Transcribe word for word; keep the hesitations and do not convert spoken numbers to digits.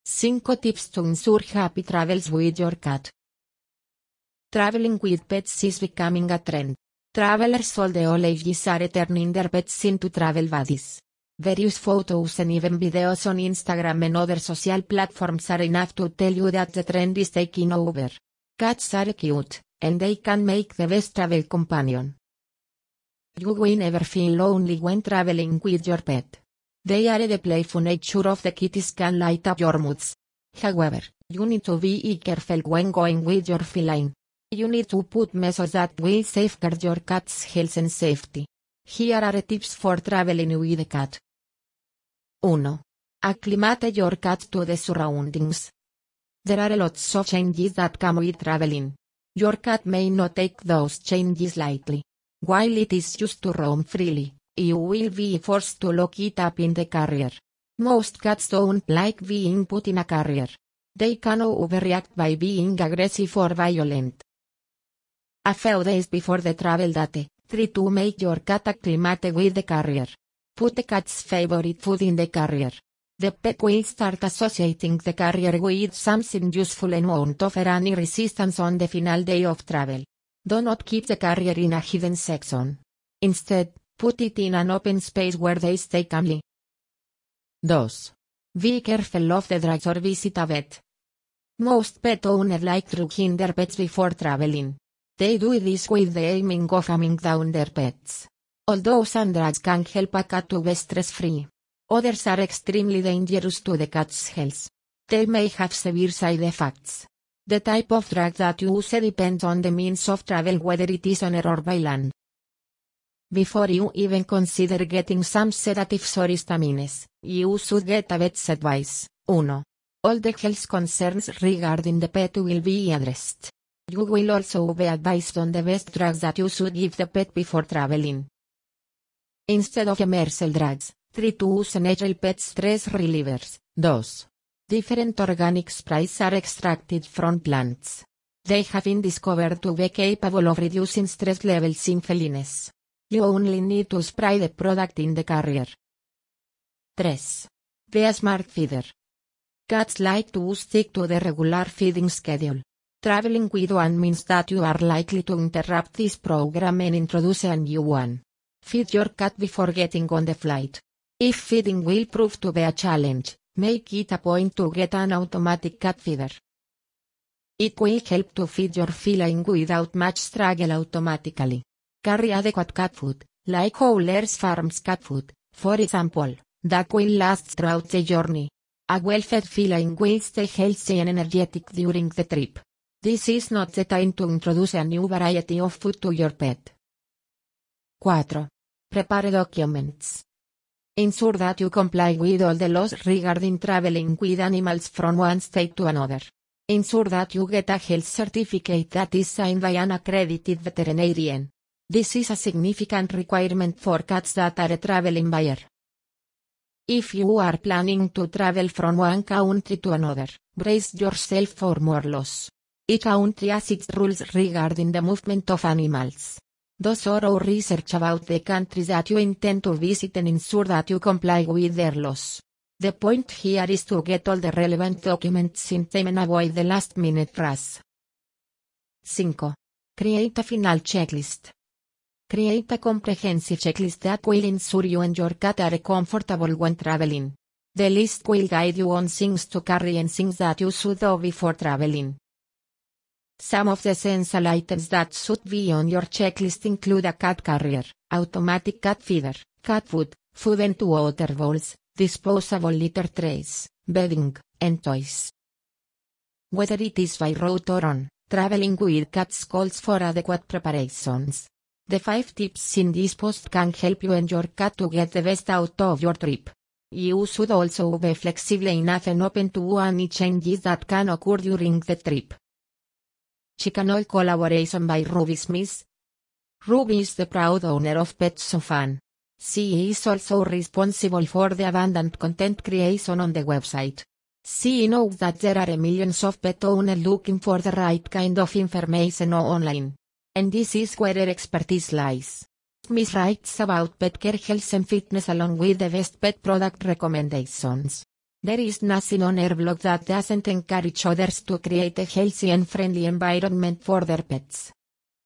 cinco tips to ensure happy travels with your cat. Traveling with pets is becoming a trend. Travelers all the all ages are turning their pets into travel buddies. Various photos and even videos on Instagram and other social platforms are enough to tell you that the trend is taking over. Cats are cute, and they can make the best travel companion. You will never feel lonely when traveling with your pet. They are the playful nature of the kitties can light up your moods. However, you need to be careful when going with your feline. You need to put measures that will safeguard your cat's health and safety. Here are tips for traveling with a cat. one. Acclimate your cat to the surroundings. There are lots of changes that come with traveling. Your cat may not take those changes lightly. While it is used to roam freely, you will be forced to lock it up in the carrier. Most cats don't like being put in a carrier. They can overreact by being aggressive or violent. A few days before the travel date, try to make your cat acclimate with the carrier. Put the cat's favorite food in the carrier. The pet will start associating the carrier with something useful and won't offer any resistance on the final day of travel. Do not keep the carrier in a hidden section. Instead, put it in an open space where they stay calmly. two. Be careful of the drugs or visit a vet. Most pet owners like drugging their pets before traveling. They do this with the aiming of calming down their pets. Although some drugs can help a cat to be stress-free, others are extremely dangerous to the cat's health. They may have severe side effects. The type of drug that you use depends on the means of travel, whether it is on air or by land. Before you even consider getting some sedatives or histamines, you should get a vet's advice. one. All the health concerns regarding the pet will be addressed. You will also be advised on the best drugs that you should give the pet before traveling. Instead of commercial drugs, try to use natural pet stress relievers. two. Different organic sprays are extracted from plants. They have been discovered to be capable of reducing stress levels in felines. You only need to spray the product in the carrier. three. Be a smart feeder. Cats like to stick to the regular feeding schedule. Traveling with one means that you are likely to interrupt this program and introduce a new one. Feed your cat before getting on the flight. If feeding will prove to be a challenge, make it a point to get an automatic cat feeder. It will help to feed your feline without much struggle automatically. Carry adequate cat food, like Howler's Farms cat food, for example, that will last throughout the journey. A well-fed feline will stay healthy and energetic during the trip. This is not the time to introduce a new variety of food to your pet. four. Prepare documents. Ensure that you comply with all the laws regarding traveling with animals from one state to another. Ensure that you get a health certificate that is signed by an accredited veterinarian. This is a significant requirement for cats that are traveling by air. If you are planning to travel from one country to another, brace yourself for more laws. Each country has its rules regarding the movement of animals. Do thorough research about the countries that you intend to visit and ensure that you comply with their laws. The point here is to get all the relevant documents in time and avoid the last-minute rush. five. Create a final checklist. Create a comprehensive checklist that will ensure you and your cat are comfortable when traveling. The list will guide you on things to carry and things that you should do before traveling. Some of the essential items that should be on your checklist include a cat carrier, automatic cat feeder, cat food, food and water bowls, disposable litter trays, bedding, and toys. Whether it is by road or on, traveling with cats calls for adequate preparations. The five tips in this post can help you and your cat to get the best out of your trip. You should also be flexible enough and open to any changes that can occur during the trip. Chicanol collaboration by Ruby Smith. Ruby is the proud owner of PetSofan. She is also responsible for the abundant content creation on the website. She knows that there are millions of pet owners looking for the right kind of information online. And this is where her expertise lies. Smith writes about pet care, health and fitness along with the best pet product recommendations. There is nothing on our blog that doesn't encourage others to create a healthy and friendly environment for their pets.